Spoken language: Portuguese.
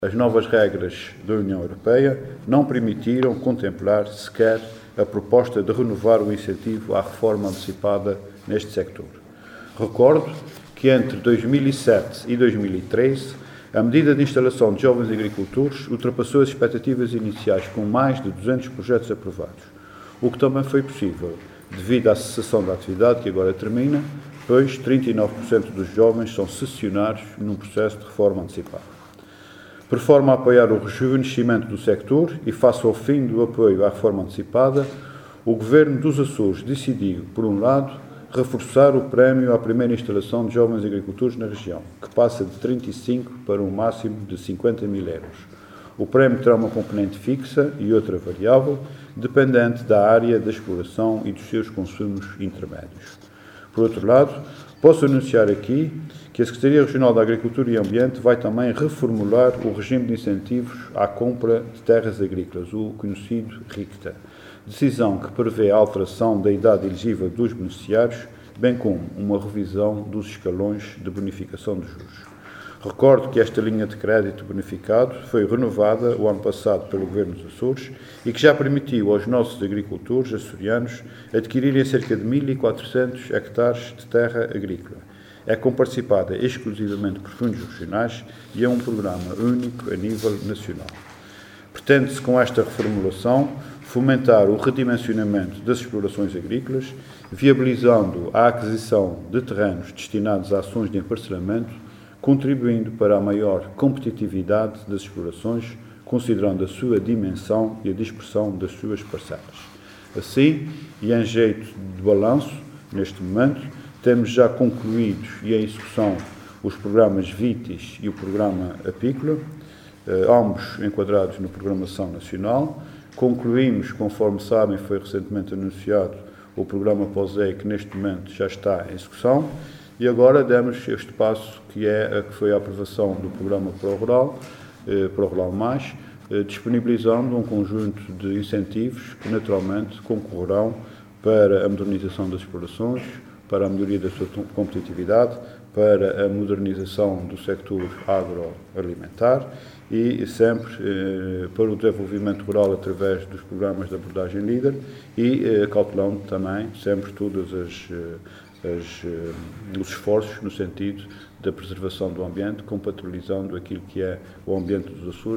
As novas regras da União Europeia não permitiram contemplar sequer a proposta de renovar o incentivo à reforma antecipada neste sector. Recordo que entre 2007 e 2013, a medida de instalação de jovens agricultores ultrapassou as expectativas iniciais com mais de 200 projetos aprovados, o que também foi possível devido à cessação da atividade que agora termina, pois 39% dos jovens são cessionários num processo de reforma antecipada. Por forma a apoiar o rejuvenescimento do sector e face ao fim do apoio à reforma antecipada, o Governo dos Açores decidiu, por um lado, reforçar o prémio à primeira instalação de jovens agricultores na região, que passa de 35 para um máximo de 50 mil euros. O prémio terá uma componente fixa e outra variável, dependente da área da exploração e dos seus consumos intermédios. Por outro lado, posso anunciar aqui que a Secretaria Regional da Agricultura e Ambiente vai também reformular o regime de incentivos à compra de terras agrícolas, o conhecido RICTA, decisão que prevê a alteração da idade elegível dos beneficiários, bem como uma revisão dos escalões de bonificação de juros. Recordo que esta linha de crédito bonificado foi renovada o ano passado pelo Governo dos Açores e que já permitiu aos nossos agricultores açorianos adquirirem cerca de 1.400 hectares de terra agrícola. É comparticipada exclusivamente por fundos regionais e é um programa único a nível nacional. Pretende-se, com esta reformulação, fomentar o redimensionamento das explorações agrícolas, viabilizando a aquisição de terrenos destinados a ações de emparcelamento, contribuindo para a maior competitividade das explorações, considerando a sua dimensão e a dispersão das suas parcelas. Assim, e em jeito de balanço, neste momento, temos já concluídos e em execução os programas VITIS e o programa Apícola, ambos enquadrados na Programação Nacional. Concluímos, conforme sabem, foi recentemente anunciado o programa POSEI, que neste momento já está em execução, e agora demos este passo, que foi a aprovação do programa ProRural Mais, disponibilizando um conjunto de incentivos que naturalmente concorrerão para a modernização das explorações, para a melhoria da sua competitividade, para a modernização do sector agroalimentar e sempre para o desenvolvimento rural através dos programas de abordagem líder e cautelando também sempre todos os esforços no sentido da preservação do ambiente, compatibilizando aquilo que é o ambiente dos Açores